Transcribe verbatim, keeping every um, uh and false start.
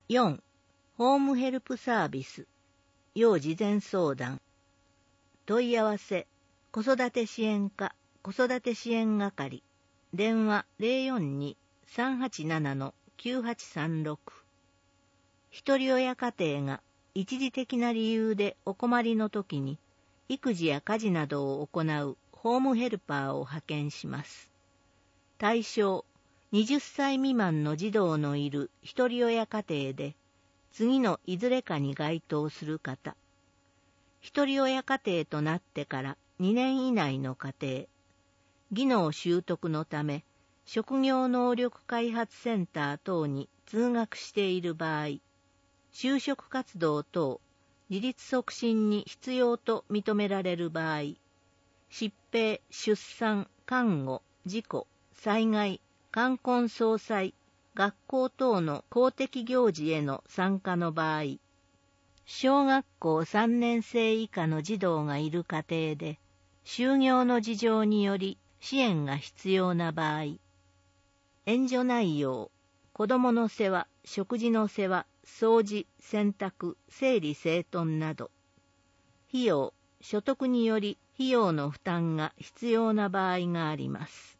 よん. ホームヘルプサービス、要事前相談。問い合わせ、子育て支援課、子育て支援係、電話 ゼロよんに さんはちなな きゅうはちさんろく。一人親家庭が一時的な理由でお困りの時に、育児や家事などを行うホームヘルパーを派遣します。対象、はたち未満の児童のいる一人親家庭で、次のいずれかに該当する方。一人親家庭となってからにねん以内の家庭。技能習得のため、職業能力開発センター等に通学している場合、就職活動等、自立促進に必要と認められる場合、疾病、出産、看護、事故、災害、冠婚葬祭、学校等の公的行事への参加の場合、小学校さんねん生以下の児童がいる家庭で、就業の事情により支援が必要な場合、援助内容、子どもの世話、食事の世話、掃除、洗濯、整理整頓など、費用、所得により費用の負担が必要な場合があります。